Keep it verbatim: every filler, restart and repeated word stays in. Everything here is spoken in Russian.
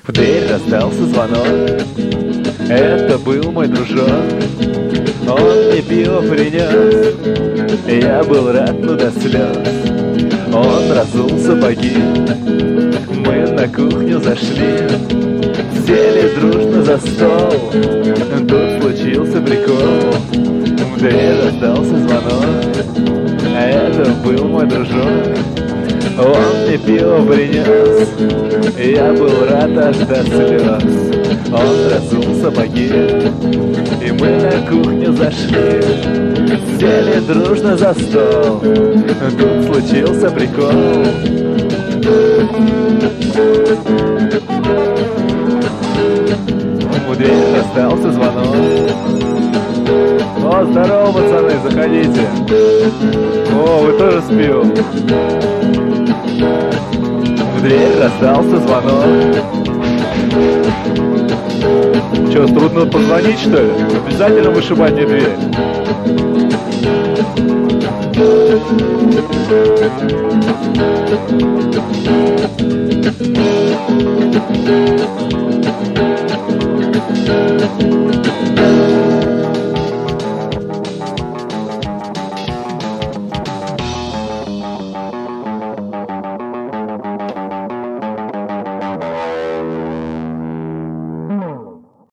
В дверь раздался звонок. Это был мой дружок. Он мне пиво принес. Я был рад, ну до слез. Он разул сапоги. Мы на кухню зашли, сели дружно за стол. Тут случился прикол. В дверь раздался звонок. Это был мой дружок. Он мне пиво принес. Я был рад аж до слез. Он разул сапоги, и мы на кухню зашли, сели дружно за стол. Тут случился прикол. В дверь раздался звонок. О, здорово, пацаны, заходите. О, вы тоже с пивом. В дверь раздался звонок. Че, трудно позвонить, что ли? Обязательно вышибать мне дверь.